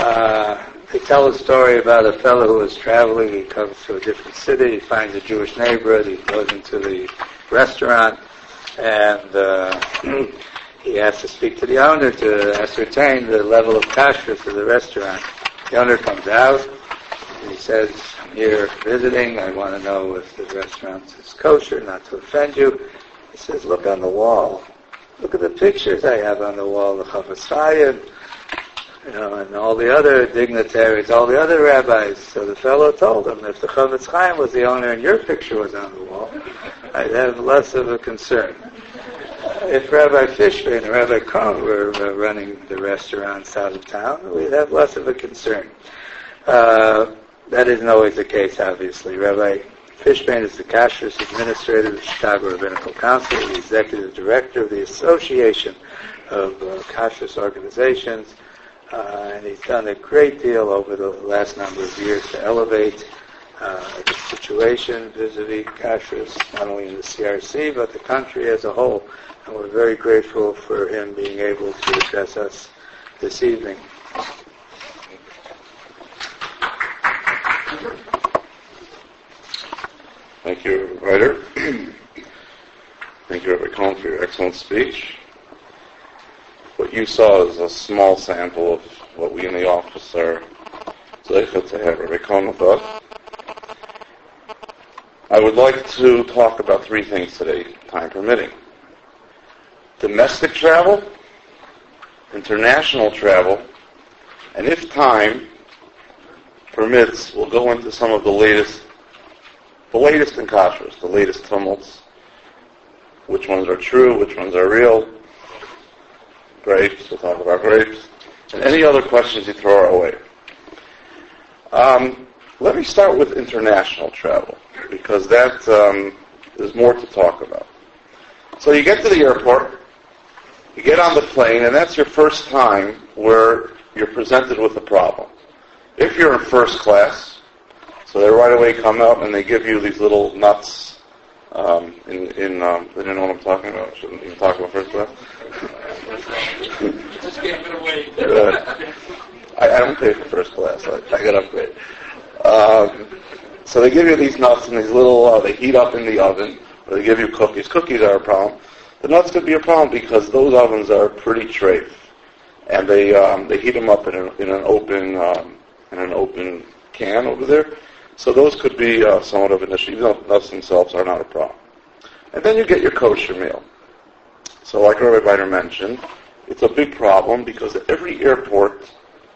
They tell a story about a fellow who was traveling. He comes to a different city. He finds a Jewish neighborhood. He goes into the restaurant, and he has to speak to the owner to ascertain the level of kashrus of the restaurant. The owner comes out, and he says, "I'm here visiting. I want to know if the restaurant is kosher, not to offend you." He says, "Look on the wall. Look at the pictures I have on the wall, the Chafetz Chaim, and all the other dignitaries, all the other rabbis." So the fellow told him, "If the Chafetz Chaim was the owner and your picture was on the wall, I'd have less of a concern. If Rabbi Fishman and Rabbi Cohn were running the restaurants out of town, we'd have less of a concern." That isn't always the case, obviously. Rabbi Fishman is the kashrus administrator of the Chicago Rabbinical Council, the executive director of the Association of Kashrus Organizations, and he's done a great deal over the last number of years to elevate the situation vis-a-vis kashrus, not only in the CRC, but the country as a whole. And we're very grateful for him being able to address us this evening. Thank you, Ryder. Thank you, Rabbi Cohn, for your excellent speech. What you saw is a small sample of what we in the office are zeichet to have Rabbi Cohn with us. I would like to talk about three things today, time permitting. Domestic travel, international travel, and if time permits, we'll go into some of the latest in kashrus, the latest tumults, which ones are true, which ones are real. Grapes, we'll talk about grapes, and any other questions you throw our way. Let me start with international travel, because that is more to talk about. So you get to the airport, you get on the plane, and that's your first time where you're presented with a problem. If you're in first class, so they right away come out and they give you these little nuts. They didn't know what I'm talking about. I shouldn't even talk about first class. Just gave it away. I don't pay for first class. I got upgrade. So they give you these nuts and these little. They heat up in the oven, or they give you cookies. Cookies are a problem. The nuts could be a problem because those ovens are pretty treif, and they heat them up in an open can over there. So those could be somewhat of an issue, even though nuts themselves are not a problem. And then you get your kosher meal. So like Rabbi Biter mentioned, it's a big problem because every airport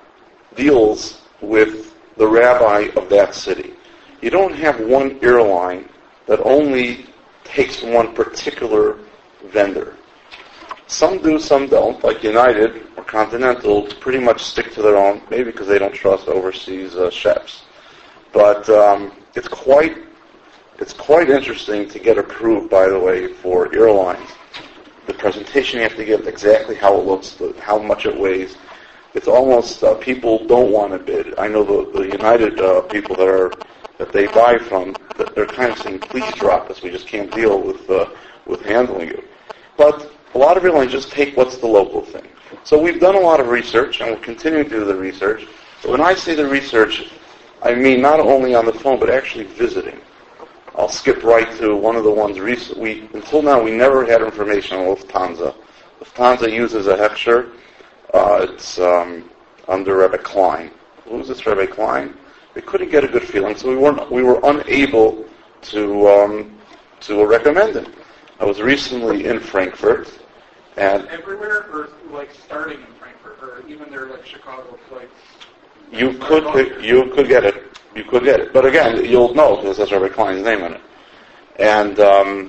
deals with the rabbi of that city. You don't have one airline that only takes one particular vendor. Some do, some don't, like United or Continental pretty much stick to their own, maybe because they don't trust overseas chefs. But it's quite interesting to get approved, by the way, for airlines. The presentation you have to give, exactly how it looks, how much it weighs. It's almost people don't want to bid. I know the United people that they buy from, that they're kind of saying, "Please drop us. We just can't deal with handling you." But a lot of airlines just take what's the local thing. So we've done a lot of research, and we're continuing to do the research. But when I say the research, I mean not only on the phone, but actually visiting. I'll skip right to one of the ones recently. Until now, we never had information on Lufthansa. Lufthansa uses a Hechsher. It's under Rabbi Klein. Who's this Rabbi Klein? We couldn't get a good feeling, so we were unable to recommend him. I was recently in Frankfurt, and everywhere, or like starting in Frankfurt, or even their like Chicago flights. You could get it. But again, you'll know because that's Rabbi Klein's name on it. And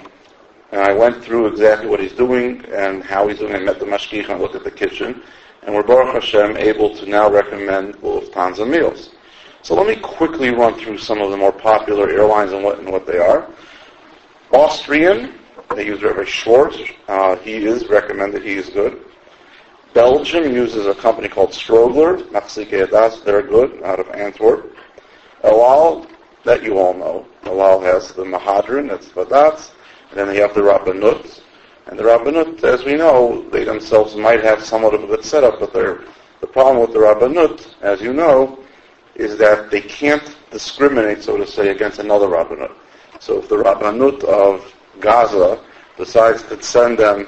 I went through exactly what he's doing and how he's doing. I met the mashgiach and I looked at the kitchen, and we're Baruch Hashem able to now recommend Lufthansa meals. So let me quickly run through some of the more popular airlines and what they are. Austrian, they use Rabbi Schwartz. He is recommended. He is good. Belgium uses a company called Strogler, Machzike Adas, they're good, out of Antwerp. El Al, that you all know. El Al has the Mahadran, that's Vadatz, and then they have the Rabbanut. And the Rabbanut, as we know, they themselves might have somewhat of a good setup, but they're The problem with the Rabbanut, as you know, is that they can't discriminate, so to say, against another Rabbanut. So if the Rabbanut of Gaza decides to send them,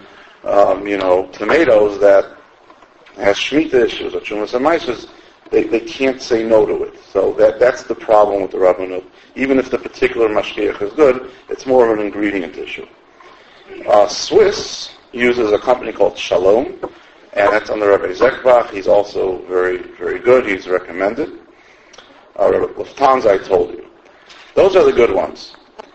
tomatoes that has Shemitah issues or Chumas and Maisus, they can't say no to it. So that's the problem with the Rabbanut. Even if the particular mashgiach is good, it's more of an ingredient issue. Swiss uses a company called Shalom, and that's under Rabbi Zekbach. He's also very, very good. He's recommended. Lufthansa, I told you. Those are the good ones.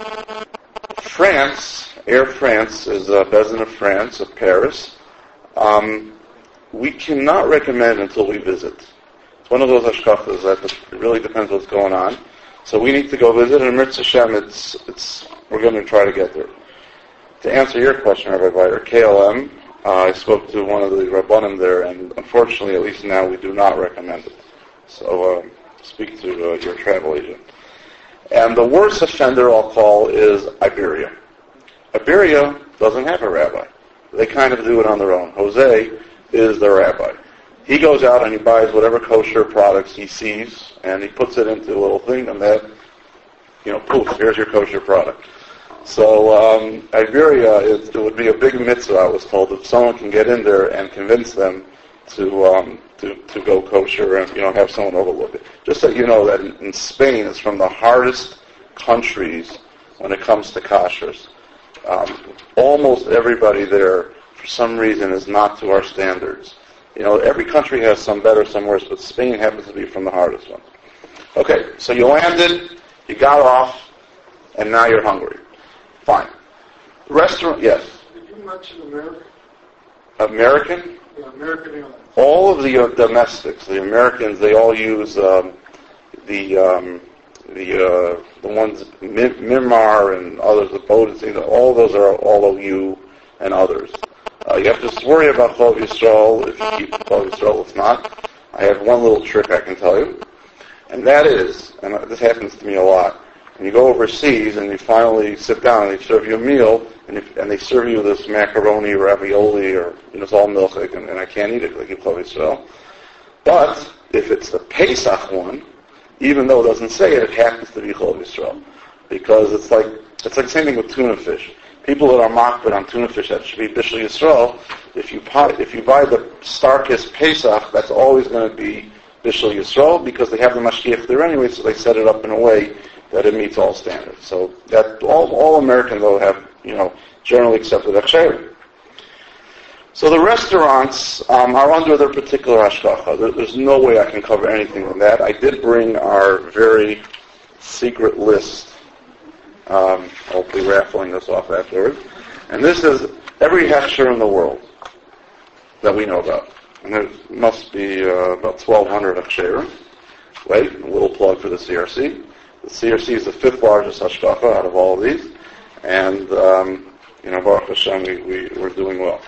France, Air France is Bezin of France, of Paris. We cannot recommend until we visit. It's one of those hashkafas that it really depends what's going on. So we need to go visit, and Mirz Hashem, we're going to try to get there. To answer your question, Rabbi Biter, KLM, I spoke to one of the Rabbanim there, and unfortunately, at least now, we do not recommend it. So speak to your travel agent. And the worst offender I'll call is Iberia. Iberia doesn't have a rabbi. They kind of do it on their own. Jose is the rabbi. He goes out and he buys whatever kosher products he sees, and he puts it into a little thing, and that, poof, here's your kosher product. So Iberia, it would be a big mitzvah, I was told, if someone can get in there and convince them to go kosher and have someone overlook it. Just so you know that in Spain, it's from the hardest countries when it comes to kashrus. Almost everybody there, for some reason, is not to our standards. Every country has some better, some worse, but Spain happens to be from the hardest ones. Okay, so you landed, you got off, and now you're hungry. Fine. Restaurant, yes. Did you mention American? American? Yeah, American Airlines. All of the domestics, the Americans, they all use the ones, Myanmar and others, the Bodens, all those are all OU and others. You have to just worry about Chol Yisrael if you keep Chol Yisrael. If not, I have one little trick I can tell you, and that is, and this happens to me a lot, when you go overseas and you finally sit down and they serve you a meal, and they serve you this macaroni or ravioli or it's all milk, and I can't eat it like you Chol Yisrael. But if it's the Pesach one, even though it doesn't say it, it happens to be Chol Yisrael, because it's like the same thing with tuna fish. People that are makbid on tuna fish, that should be Bishul Yisrael. If you buy the starkest Pesach, that's always going to be Bishul Yisrael, because they have the mashgiach there anyway, so they set it up in a way that it meets all standards. So that all Americans though have generally accepted hachsherim. So the restaurants are under their particular hashgacha. There's no way I can cover anything on that. I did bring our very secret list. I'll be raffling this off afterwards. And this is every hechsher in the world that we know about. And there must be about 1,200 hechsherim. Wait, a little plug for the CRC. The CRC is the 5th largest hashgacha out of all of these. And, Baruch Hashem, we're doing well.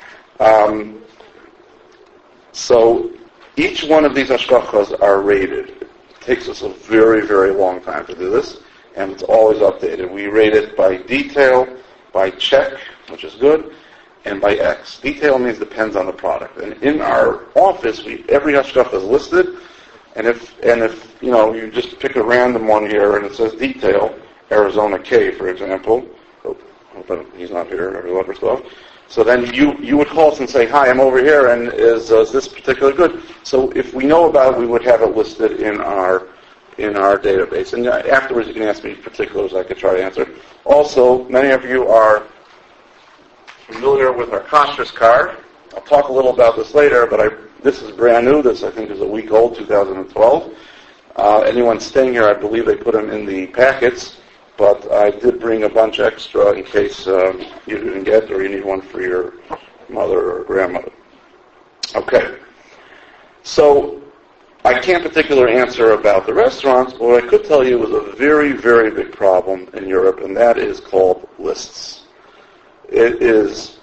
So each one of these hashgachas are rated. It takes us a very, very long time to do this, and it's always updated. We rate it by detail, by check, which is good, and by X. Detail means depends on the product. And in our office, every hashgacha is listed, and if you just pick a random one here and it says detail, Arizona K, for example. But he's not here, every lover stuff. So then you would call us and say, hi, I'm over here, and is this particular good? So if we know about it, we would have it listed in our database. And afterwards you can ask me particulars I could try to answer. Also, many of you are familiar with our kashrus card. I'll talk a little about this later, but this is brand new. This, I think, is a week old, 2012. Anyone staying here, I believe they put them in the packets. But I did bring a bunch extra in case you didn't get or you need one for your mother or grandmother. Okay. So I can't particularly answer about the restaurants, but what I could tell you was a very, very big problem in Europe, and that is called lists. It is,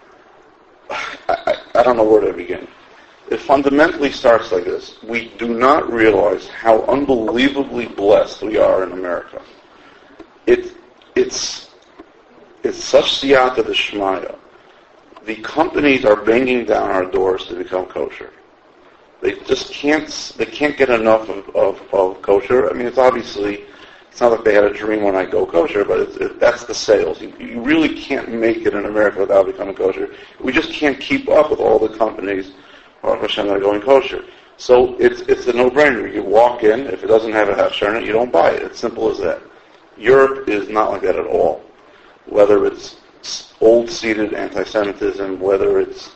I don't know where to begin. It fundamentally starts like this. We do not realize how unbelievably blessed we are in America. It's such siyata d'shmaya. The companies are banging down our doors to become kosher. They just can't get enough of kosher. I mean, it's not like they had a dream when I go kosher, but that's the sales. You really can't make it in America without becoming kosher. We just can't keep up with all the companies that are going kosher. So it's a no-brainer. You walk in, if it doesn't have a hechsher in it, you don't buy it. It's simple as that. Europe is not like that at all. Whether it's old-seated anti-Semitism, whether it's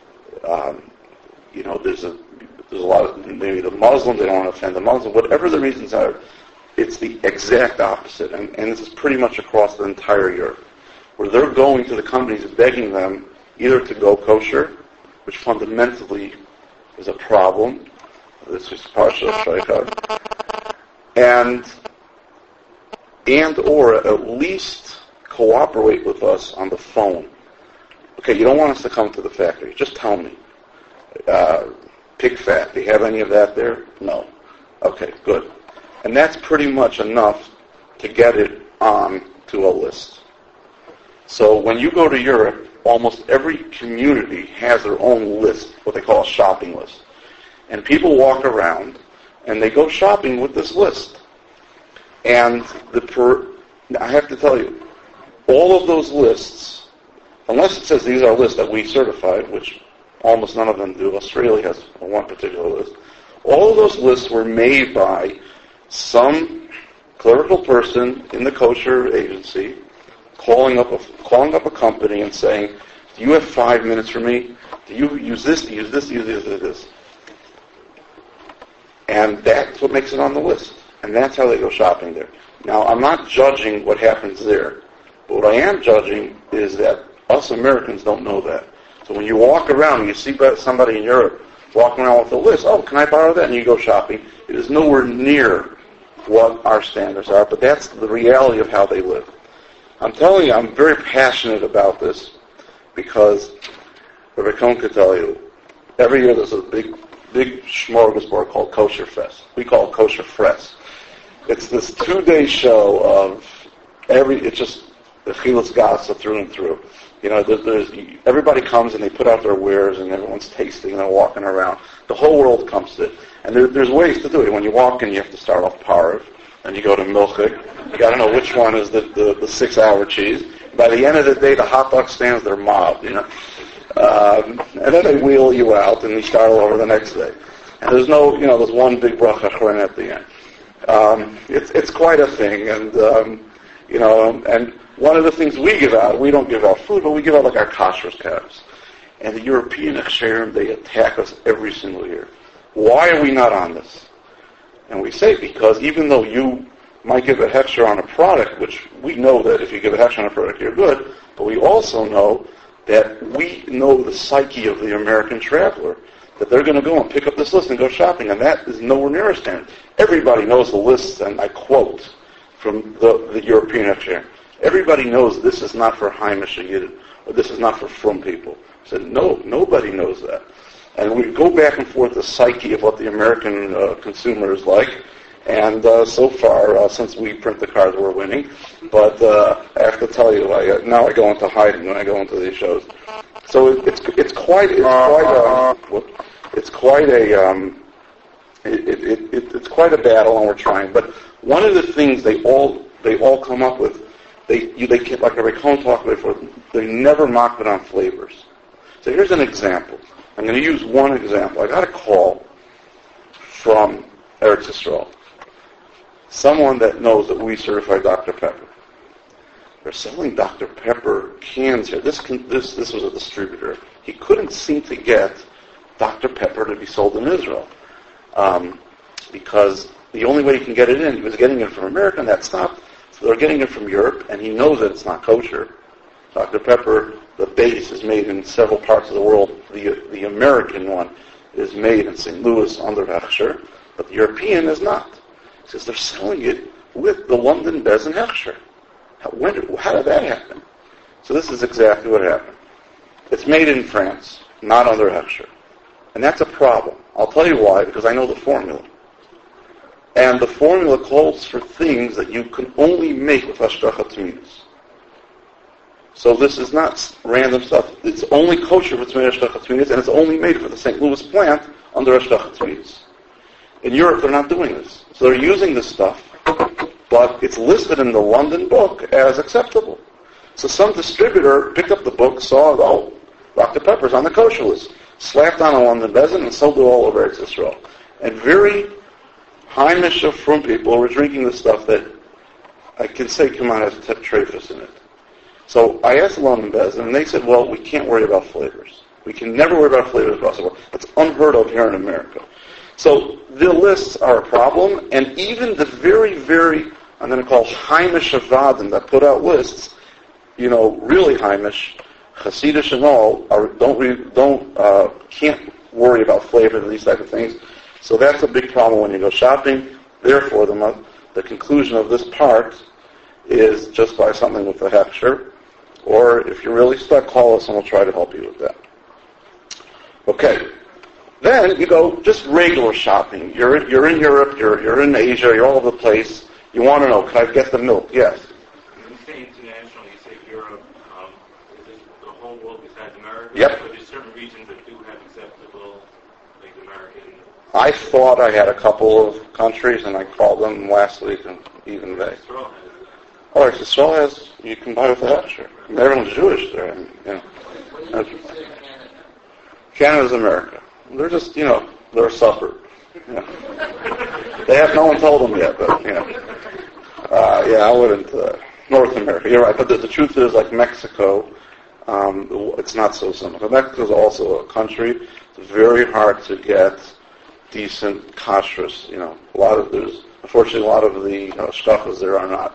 there's a lot of, maybe the Muslims, they don't want to offend the Muslims, whatever the reasons are, it's the exact opposite. And this is pretty much across the entire Europe, where they're going to the companies begging them either to go kosher, which fundamentally is a problem. This is Parsha Shaykhah. And or at least cooperate with us on the phone. Okay, you don't want us to come to the factory. Just tell me. Pig fat. Do you have any of that there? No. Okay, good. And that's pretty much enough to get it on to a list. So when you go to Europe, almost every community has their own list, what they call a shopping list. And people walk around and they go shopping with this list. And I have to tell you, all of those lists, unless it says these are lists that we certified, which almost none of them do. Australia has one particular list. All of those lists were made by some clerical person in the kosher agency calling up a company and saying, do you have 5 minutes for me? Do you use this, do you use this, do you use this? And that's what makes it on the list. And that's how they go shopping there. Now, I'm not judging what happens there. But what I am judging is that us Americans don't know that. So when you walk around and you see somebody in Europe walking around with a list, oh, can I borrow that? And you go shopping. It is nowhere near what our standards are, but that's the reality of how they live. I'm telling you, I'm very passionate about this because Rabbi Cohn could tell you, every year there's a big smorgasbord called Kosher Fest. We call it Kosher Fest. It's this 2-day show of it's just the Chilas Gaza through and through. Everybody comes and they put out their wares and everyone's tasting and they're walking around. The whole world comes to it. And there's ways to do it. When you walk in, you have to start off parv, and you go to milchik. You got to know which one is the 6-hour cheese. By the end of the day, the hot dog stands, they're mobbed, And then they wheel you out and you start all over the next day. And there's there's one big bracha chron at the end. It's quite a thing, and and one of the things we give out, we don't give out food, but we give out like our kashrus calves. And the European Aksharim, they attack us every single year. Why are we not on this? And we say because even though you might give a hechsher on a product, which we know that if you give a hechsher on a product, you're good, but we also know that we know the psyche of the American traveler, that they're going to go and pick up this list and go shopping, and that is nowhere near a standard. Everybody knows the lists, and I quote from the European Aksharim. Everybody knows this is not for Haimish Yidden, or this is not for frum people. I said, no, nobody knows that. And we go back and forth the psyche of what the American consumer is like, and so far, since we print the cards, we're winning. But I have to tell you, now I go into hiding when I go into these shows. So it's quite a battle, and we're trying. But one of the things they all come up with, like Rabbi Cohn talked about before, they never mock it on flavors. So here's an example. I'm going to use one example. I got a call from Eretz Yisrael. Someone that knows that we certify Dr. Pepper. They're selling Dr. Pepper cans here. This was a distributor. He couldn't seem to get Dr. Pepper to be sold in Israel because the only way he can get it in, he was getting it from America, and that stopped. So they're getting it from Europe, and he knows that it's not kosher. Dr. Pepper, the base, is made in several parts of the world. The American one is made in St. Louis under Hechsher, but the European is not. He says they're selling it with the London Bez and Hechsher. How did that happen? So this is exactly what happened. It's made in France, not under Hechsher. And that's a problem. I'll tell you why, because I know the formula. And the formula calls for things that you can only make with Hashgacha Tzmius. So this is not random stuff. It's only kosher if it's made Hashgacha Tzmius, and it's only made for the St. Louis plant under Hashgacha Tzmius. In Europe, they're not doing this. So they're using this stuff, but it's listed in the London book as acceptable. So some distributor picked up the book, saw, oh, Dr. Pepper's on the kosher list, slapped on a London Bezin, and sold it all over Eretz Yisrael. And very Heimish from people were drinking the stuff that I can say come out as tetraphus in it. So I asked the London Bezin, and they said, well, we can't worry about flavors. We can never worry about flavors across the world. That's unheard of here in America. So the lists are a problem, and even the very, very, I'm going to call Heimish Avadim that put out lists, really Heimish, Hasidish and all, can't worry about flavor and these type of things. So that's a big problem when you go shopping. Therefore, the conclusion of this part is just buy something with a hechsher, or if you're really stuck, call us and we'll try to help you with that. Okay. Then you go just regular shopping. You're in Europe, you're in Asia, you're all over the place. You want to know, can I get the milk? Yes. When you say international, you say Europe, is this the whole world besides America? Yep. So there's certain regions that do have acceptable, like American. I thought I had a couple of countries, and I called them last week, and even they. Oh, Israel has, you can buy with a hechsher. Everyone's Jewish there. Canada's America. They're just, they're a suburb. They have no one told them yet, but, I wouldn't, North America, you're right, but the truth is, like Mexico, it's not so simple. Mexico is also a country. It's very hard to get decent kashrus, unfortunately a lot of the shkachas there are not,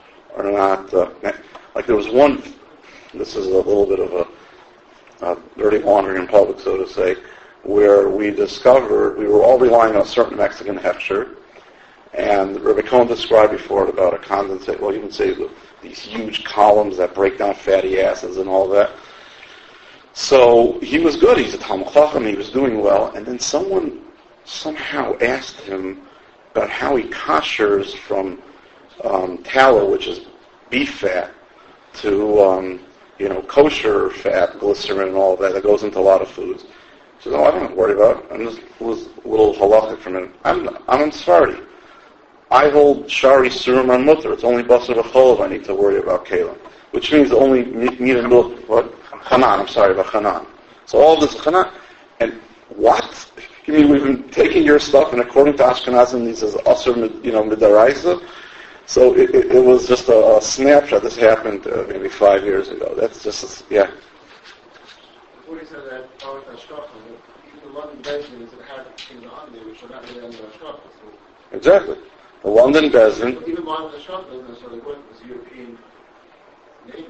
like there was one, this is a little bit of a dirty laundry in public, so to say, where we discovered we were all relying on a certain Mexican hechsher, and Rabbi Cohen described before about a condensate, well, you can say these huge columns that break down fatty acids and all that. So he was good, he's a Talmud Chacham, he was doing well, and then someone somehow asked him about how he koshers from tallow, which is beef fat, to kosher fat, glycerin and all that goes into a lot of foods. He said, I don't have to worry about it. And this was a little halachic from him. I'm in Sephardi. I hold shari surim on mutter. It's only basar v'cholov I need to worry about kalim, which means only meat and milk. What? Chanan. I'm sorry about chanan. So all this chanan. And what? You mean we've been taking your stuff, and according to Ashkenazim, he says asur midaraisa. So it was just a snapshot. This happened maybe 5 years ago. That's just yeah. Before you said that, Baruch Hashgacha, the London Bezin is that had things on there which are not really under Hashgacha. Exactly. The London Bezin. But even Baruch Hashgacha isn't necessarily good. It's a European name.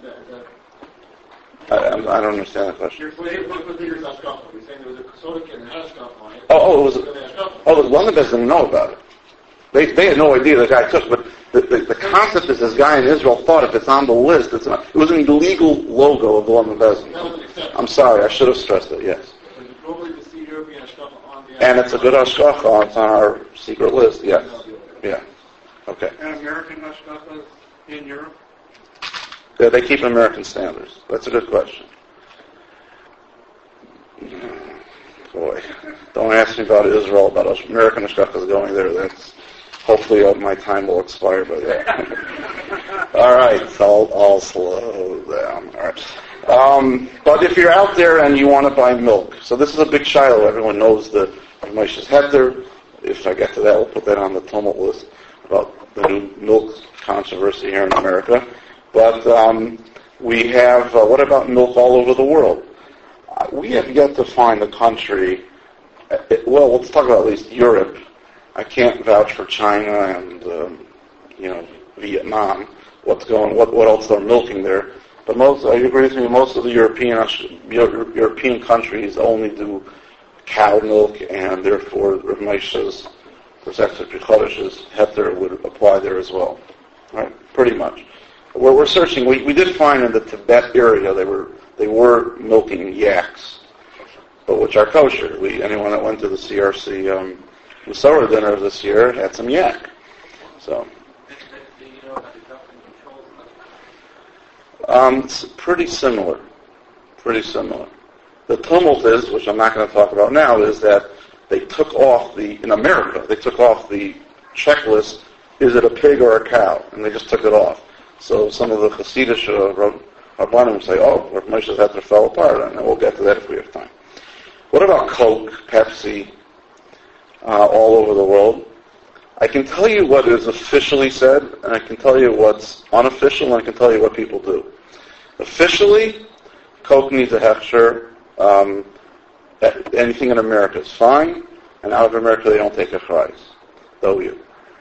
I don't understand the question. You're saying there was a soda can that had Hashgacha on it. It was. The London Bezin didn't know about it. They had no idea the guy took, but the concept is this guy in Israel thought if it's on the list, it's not. It was an illegal logo of the London Bezin. I'm sorry, I should have stressed it, yes. And it's a good hashgacha, it's on our secret list, yes. Yeah. Okay. And American hashgachas in Europe? Yeah, they keep American standards. That's a good question. Boy, don't ask me about Israel, about American hashgachas going there. That's hopefully my time will expire by that. All right, so I'll slow down. All right. But if you're out there and you want to buy milk, so this is a big shiloh. Everyone knows the Moshe's Heter. If I get to that, we'll put that on the tumult list about the new milk controversy here in America. But we have, what about milk all over the world? We have yet to find a country, well, let's talk about at least Europe. I can't vouch for China and, Vietnam, what else they're milking there. But I agree with me, most of the European countries only do cow milk, and therefore Rav Moshe's Protected Chodesh's Heter would apply there as well. Right? Pretty much. We're searching. We did find in the Tibet area they were milking yaks, but which are kosher. Anyone that went to the CRC Musara dinner this year had some yak. So. It's pretty similar. Pretty similar. The tumult is, which I'm not going to talk about now, is that they took off in America, they took off the checklist, is it a pig or a cow? And they just took it off. So some of the Hasidic Rabbanim say, Rav Moshe Zetter fell apart, and we'll get to that if we have time. What about Coke, Pepsi, all over the world? I can tell you what is officially said, and I can tell you what's unofficial, and I can tell you what people do. Officially, Coke needs a hechsher. Anything in America is fine, and out of America they don't take a chayes. Though you.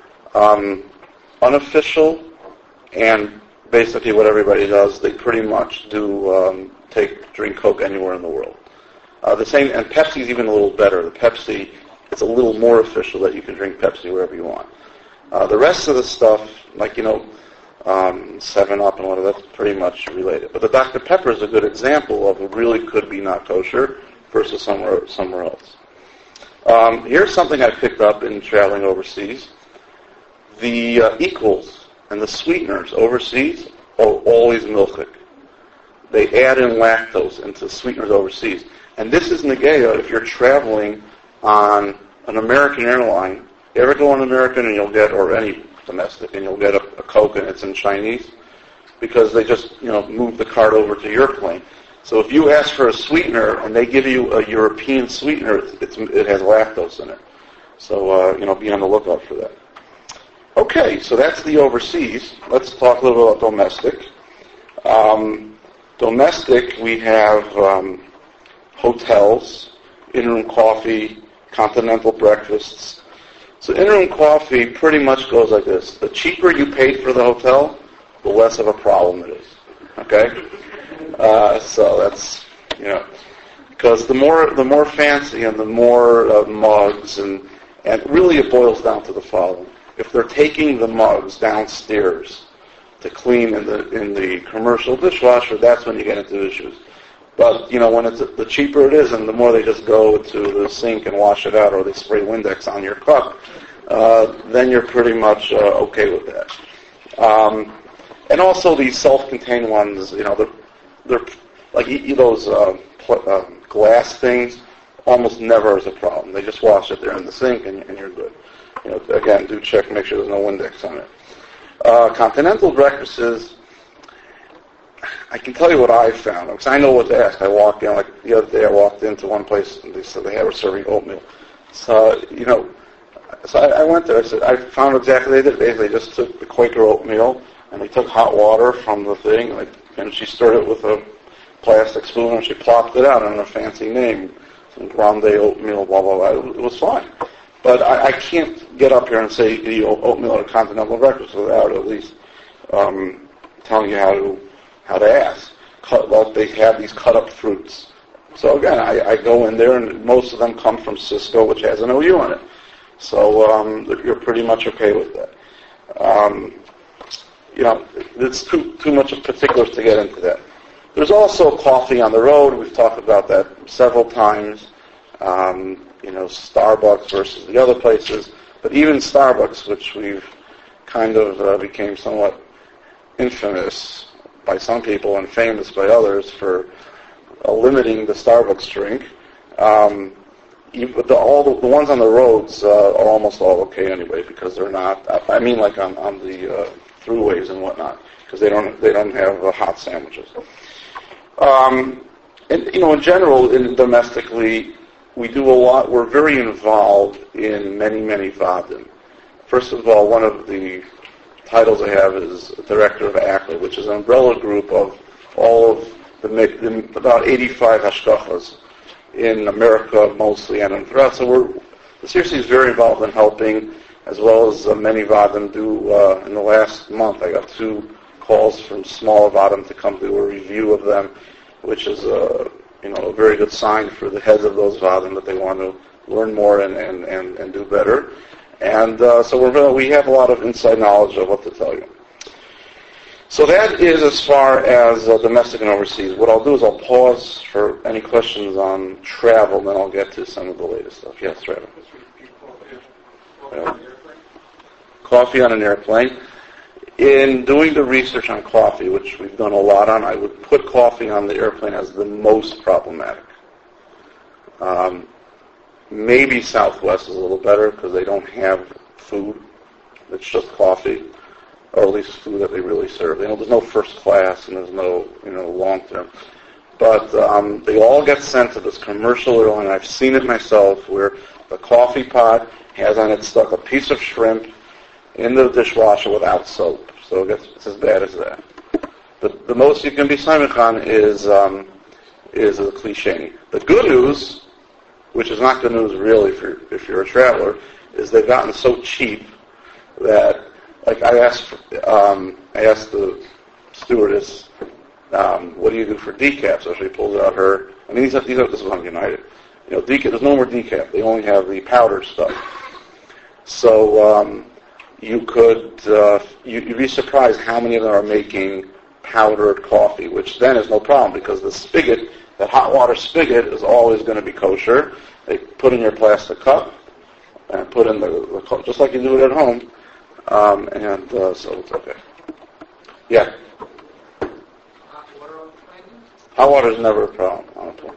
Unofficial, and basically what everybody does, they pretty much do drink Coke anywhere in the world. The same, and Pepsi's even a little better. The Pepsi, it's a little more official that you can drink Pepsi wherever you want. The rest of the stuff, like 7-Up and all of that's pretty much related. But the Dr. Pepper is a good example of what really could be not kosher versus somewhere else. Here's something I picked up in traveling overseas. The equals and the sweeteners overseas are always milchik. They add in lactose into sweeteners overseas. And this is negaya if you're traveling on an American airline. You ever go on American and you'll get, or any domestic, and you'll get a Coke and it's in Chinese? Because they just, move the card over to your plane. So if you ask for a sweetener and they give you a European sweetener, it has lactose in it. So, be on the lookout for that. Okay, so that's the overseas. Let's talk a little bit about domestic. Domestic, we have hotels, in-room coffee, continental breakfasts. So in-room coffee pretty much goes like this. The cheaper you paid for the hotel, the less of a problem it is. Okay? So that's, because the more fancy and the more mugs, and really it boils down to the following. If they're taking the mugs downstairs to clean in the commercial dishwasher, that's when you get into issues. But, when the cheaper it is and the more they just go to the sink and wash it out, or they spray Windex on your cup, then you're pretty much okay with that. And also these self-contained ones, they're like those glass things, almost never is a problem. They just wash it there in the sink and you're good. Again, do check, make sure there's no Windex on it. Continental breakfasts, I can tell you what I found, because I know what to ask. I walked in, like the other day I walked into one place and they said they were serving oatmeal. So, so I went there, I said, I found exactly what they did. They just took the Quaker oatmeal and they took hot water from the thing, and she stirred it with a plastic spoon and she plopped it out on a fancy name, some grande oatmeal, blah, blah, blah. It was fine. But I can't get up here and say oatmeal or continental breakfast without at least telling you how to ask. They have these cut-up fruits. So again, I go in there, and most of them come from Cisco, which has an OU on it. So you're pretty much okay with that. It's too much of particulars to get into that. There's also coffee on the road. We've talked about that several times. Starbucks versus the other places. But even Starbucks, which we've kind of became somewhat infamous by some people and famous by others for limiting the Starbucks drink. The ones on the roads are almost all okay anyway, because they're not. I mean, like on the throughways and whatnot, because they don't have hot sandwiches. And in general, domestically, we do a lot. We're very involved in many vadim. First of all, one of the titles I have is Director of ACLA, which is an umbrella group of all of about 85 hashkachas in America mostly and throughout. So the CRC is very involved in helping, as well as many vadim do. In the last month, I got 2 calls from small vadim to come do a review of them, which is a very good sign for the heads of those vadim that they want to learn more and do better. And so we have a lot of inside knowledge of what to tell you. So that is as far as domestic and overseas. What I'll do is I'll pause for any questions on travel, then I'll get to some of the latest stuff. Yes, Trevor. Coffee on an airplane. In doing the research on coffee, which we've done a lot on, I would put coffee on the airplane as the most problematic. Maybe Southwest is a little better because they don't have food. It's just coffee, or at least food that they really serve. There's no first class and there's no long term. But they all get sent to this commercial airline. I've seen it myself where the coffee pot has on it stuck a piece of shrimp in the dishwasher without soap. So it's as bad as that. The most you can be samich on is a cliche. The good news, which is not good news really if you're a traveler, is they've gotten so cheap that, like I asked the stewardess, what do you do for decaf? So she pulls out this is on United. Decaf, there's no more decaf. They only have the powdered stuff. So you'd be surprised how many of them are making powdered coffee, which then is no problem because the spigot, that hot water spigot, is always going to be kosher. They put in your plastic cup and put in the just like you do it at home, so it's okay. Yeah. Hot water is never a problem on a plane.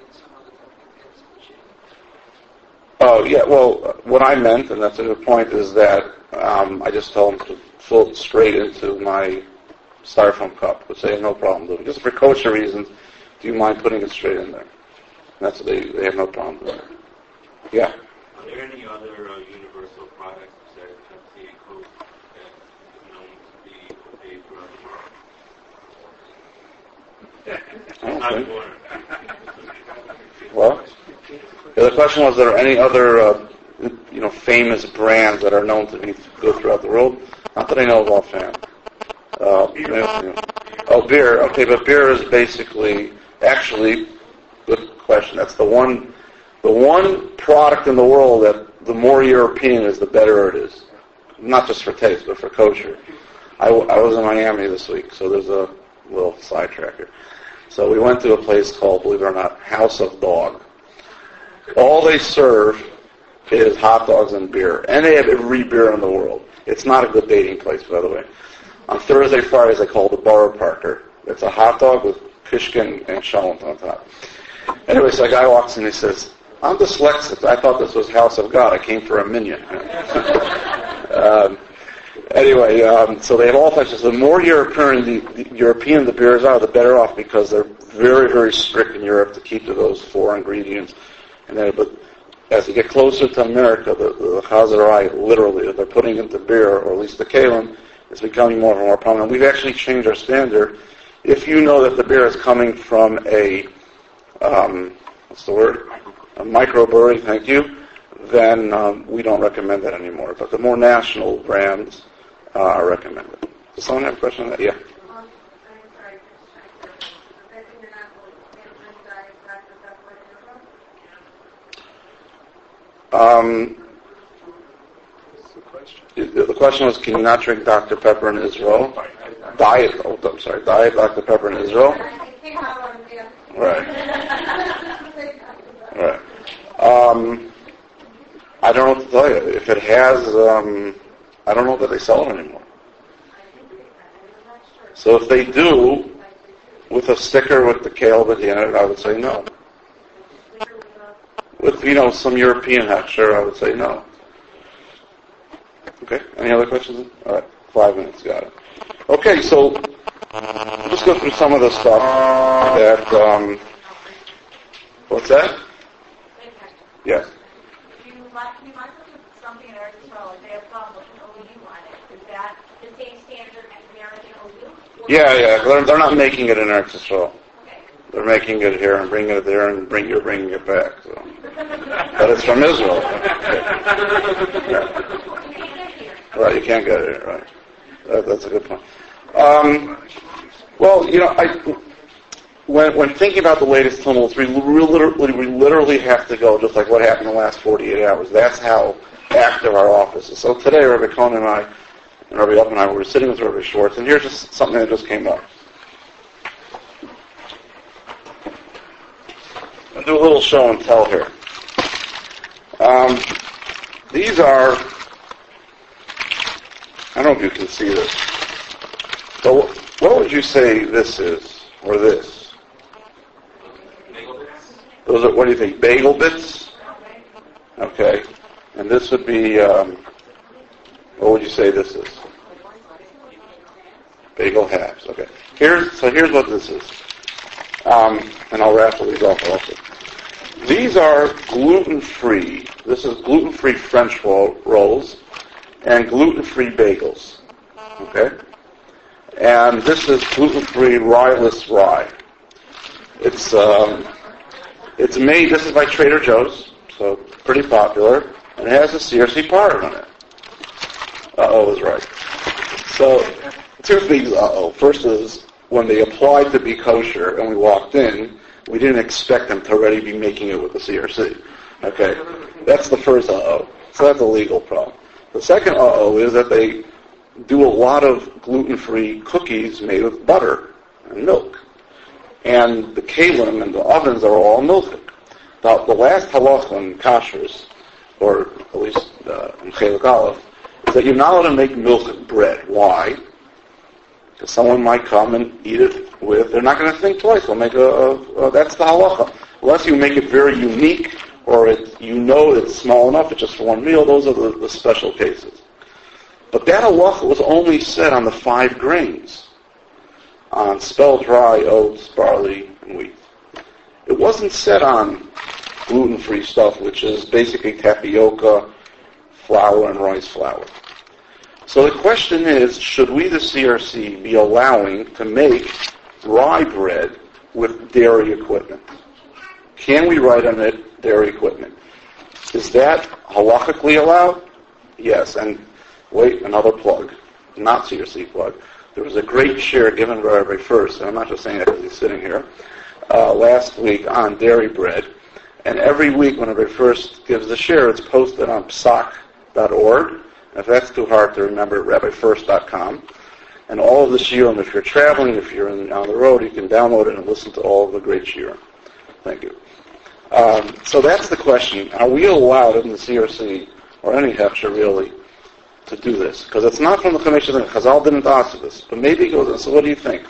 Oh, yeah, well, what I meant, and that's a good point, is that I just told them to fill it straight into my styrofoam cup, which they have no problem doing. Just for kosher reasons, do you mind putting it straight in there? And that's what they have no problem doing. Yeah? Are there any other universal products besides Pepsi and Coke that known to be okay for I not don't think. water? Well, the question was, are there any other famous brands that are known to be good throughout the world? Not that I know of offhand. Beer. Okay, but beer is basically, actually, good question. That's the one product in the world that the more European is, the better it is. Not just for taste, but for kosher. I was in Miami this week, so there's a little sidetrack here. So we went to a place called, believe it or not, House of Dog. All they serve is hot dogs and beer. And they have every beer in the world. It's not a good dating place, by the way. On Thursday, Fridays, they call it the Borough Parker. It's a hot dog with kishkin and shalom on top. Anyway, so a guy walks in and he says, I'm dyslexic. I thought this was House of God. I came for a minion. So they have all types of. The more European the beers are, the better off because they're very, very strict in Europe to keep to those 4 ingredients. But as you get closer to America, the Chazarai, literally, they're putting into beer, or at least the Kalim, is becoming more and more prominent. We've actually changed our standard. If you know that the beer is coming from a microbrewery, thank you, then we don't recommend that anymore. But the more national brands are recommended. Does someone have a question on that? Yeah. The question was, can you not drink Dr. Pepper in Israel? Diet Dr. Pepper in Israel? Right. Right. I don't know what to tell you. If it has, I don't know that they sell it anymore. So if they do, with a sticker with the kale in it, I would say no. With, some European hat, sure, I would say no. Okay, any other questions? All right, 5 minutes, got it. Okay, so we'll just go through some of the stuff that, what's that? Yes. You might put something in Eretz Yisrael, if they have problem with an OU on it. Is that the same standard as American OU? Yeah, they're not making it in Eretz Yisrael. Okay. They're making it here and bringing it there and you're bringing it back. So. But it's from Israel. Yeah. Right, you can't get it, right. That's a good point. When thinking about the latest tumults, we literally have to go, just like what happened in the last 48 hours. That's how active our office is. So today, Rabbi Cohen and I, and Rabbi Up and I, were sitting with Rabbi Schwartz, and here's just something that just came up. I'll do a little show and tell here. These are, I don't know if you can see this. So what would you say this is, or this? Bagel bits? Those are, what do you think, bagel bits? Okay. And this would be, what would you say this is? Bagel halves, okay. Here's what this is. And I'll raffle these off also. These are gluten-free. This is gluten-free French rolls and gluten-free bagels. Okay? And this is gluten-free rye-less rye. It's made, this is by Trader Joe's, so pretty popular, and it has a CRC part on it. Uh-oh was right. So, two things, First is, when they applied to be kosher and we walked in, we didn't expect them to already be making it with the CRC. Okay? That's the first So that's a legal problem. The second is that they do a lot of gluten-free cookies made with butter and milk. And the kalim and the ovens are all milk. Now, the last halacha in kashrus, or at least in Chelik Aleph, is that you're not allowed to make milk bread. Why? Because someone might come and eat it with, they're not going to think twice. They'll make that's the halacha. Unless you make it very unique, or it's small enough, it's just for one meal, those are the special cases. But that halacha was only said on the 5 grains, on spelled rye, oats, barley, and wheat. It wasn't said on gluten-free stuff, which is basically tapioca, flour, and rice flour. So the question is, should we, the CRC, be allowing to make rye bread with dairy equipment? Can we write on it dairy equipment? Is that halakhically allowed? Yes. And wait, another plug, not CRC plug. There was a great share given by Rabbi First, and I'm not just saying that because he's sitting here, last week on dairy bread. And every week when Rabbi First gives the share, it's posted on psak.org. If that's too hard to remember, rabbifirst.com. And all of the shiurim, if you're traveling, if you're on the road, you can download it and listen to all of the great shiurim. Thank you. So that's the question. Are we allowed in the CRC, or any hefsher really, to do this? Because it's not from the Commission. Chazal didn't ask this. But maybe it goes, so what do you think?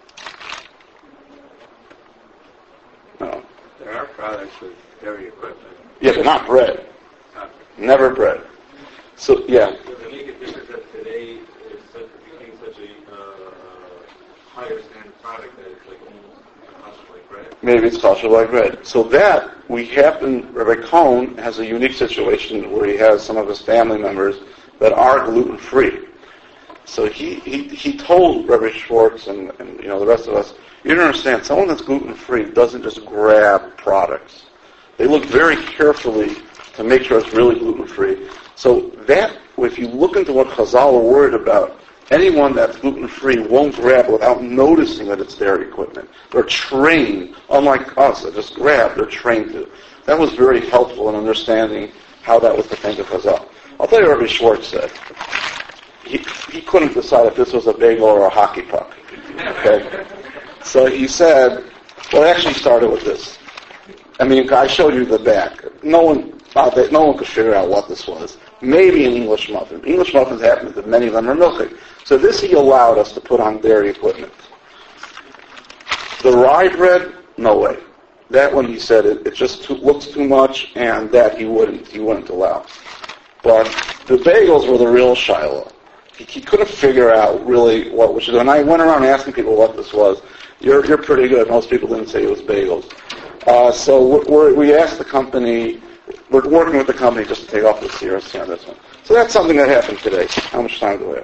No. There are products with dairy equipment. Yeah, but not bread. Never bread. So, yeah. Does it make a difference that today it's becoming such a higher standard product that it's like almost kosher like bread? Maybe it's kosher like bread. So that, Rabbi Cohn has a unique situation where he has some of his family members that are gluten-free. So he told Rabbi Schwartz and the rest of us, you don't understand, someone that's gluten-free doesn't just grab products. They look very carefully to make sure it's really gluten-free. So that, if you look into what Chazal are worried about, anyone that's gluten-free won't grab without noticing that it's dairy equipment. They're trained, unlike us, that just grab, they're trained to. That was very helpful in understanding how that was the thing of Chazal. I'll tell you what Rabbi Schwartz said. He couldn't decide if this was a bagel or a hockey puck. Okay? So he said, well, it actually started with this. I mean, I showed you the back. No one could figure out what this was. Maybe an English muffin. English muffins happen that many of them are milky. So this he allowed us to put on dairy equipment. The rye bread, no way. That one he said it just looks too much, and that he wouldn't allow. But the bagels were the real Shiloh. He couldn't figure out really what was. And I went around asking people what this was. You're pretty good. Most people didn't say it was bagels. So we asked the company. We're working with the company just to take off the CRC on this one. So that's something that happened today. How much time do we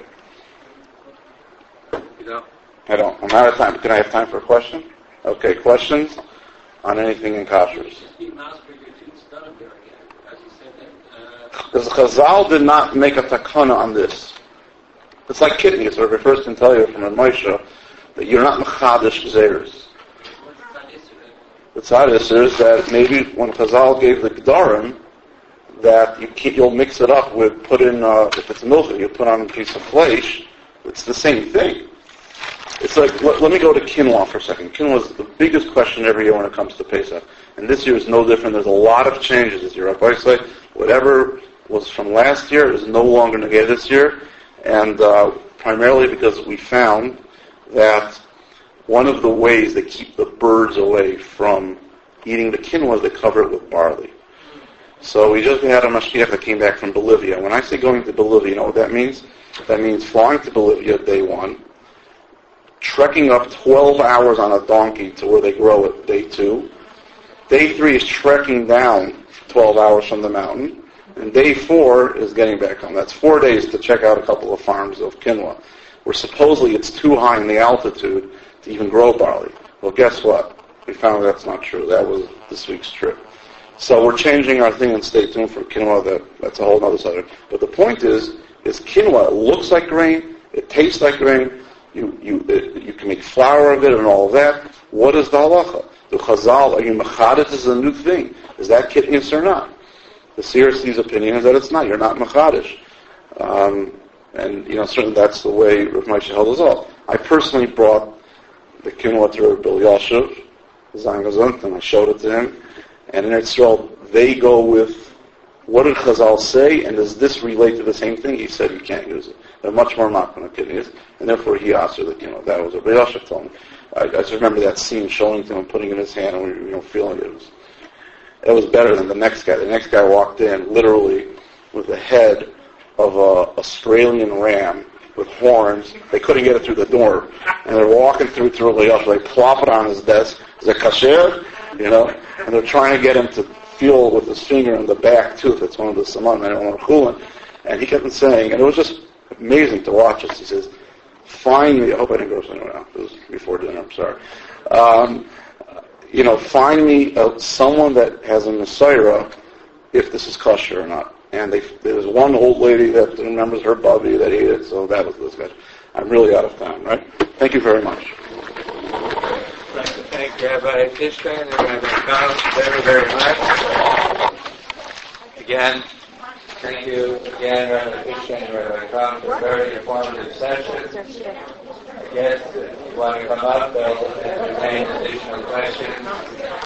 have? You don't? I don't. I'm out of time. Can I have time for a question? Okay, questions on anything in kashrus? Because Chazal did not make a takana on this. It's like kidneys, where Rabbi First can tell you from a Moshe that you're not mechadish gzeros. The tzadis is that maybe when Chazal gave the Gedarim, that you'll mix it up with, if it's milk, you put on a piece of flesh, it's the same thing. It's like, let me go to quinoa for a second. Quinoa is the biggest question every year when it comes to Pesach. And this year is no different. There's a lot of changes this year. Rabbi say, whatever was from last year is no longer negated this year. And primarily because we found that one of the ways they keep the birds away from eating the quinoa is they cover it with barley. So we just had a Mashiach that came back from Bolivia. When I say going to Bolivia, you know what that means? That means flying to Bolivia day one, trekking up 12 hours on a donkey to where they grow it day two. Day three is trekking down 12 hours from the mountain. And day four is getting back home. That's 4 days to check out a couple of farms of quinoa, where supposedly it's too high in the altitude to even grow barley. Well, guess what? We found that's not true. That was this week's trip. So we're changing our thing, and stay tuned for quinoa. That's a whole other subject. But the point is quinoa. It looks like grain. It tastes like grain. You can make flour of it and all of that. What is the halacha? The chazal, are you mechadit? This is a new thing. Is that kitnius or not? The Sirsi's opinion is that it's not. You're not mechadish. And, certainly that's the way Rav Moshe held us all. I personally brought the quinoa to Rav Bill Yashiv, Zayin Gazunt, and I showed it to him. And in Israel, they go with, what did Chazal say, and does this relate to the same thing? He said you can't use it. They're much more makna kidneys, and therefore he asked her that, that was what Rav Yashiv told me. I just remember that scene, showing to him, putting it in his hand, and we feeling it. It was better than the next guy. The next guy walked in, literally, with the head of a Australian ram with horns. They couldn't get it through the door. And they're walking through Rav Yashiv. They plop it on his desk. Is it kasher? And they're trying to get him to feel with his finger in the back tooth. It's one of the saman, I don't want to cool it. And he kept saying, and it was just amazing to watch this. He says, find me, I hope I didn't go somewhere now. It was before dinner, I'm sorry. Find me someone that has a Messiah, if this is kosher or not. And there was one old lady that remembers her bubby that ate it, so that was this guy. I'm really out of time, right? Thank you very much. I'd like to thank Rabbi Fishman and Rabbi Kahn very, very much. Again, thank you again, Rabbi Fishman and Rabbi Kahn, for a very informative session. I guess if you want to come up, they'll entertain additional questions.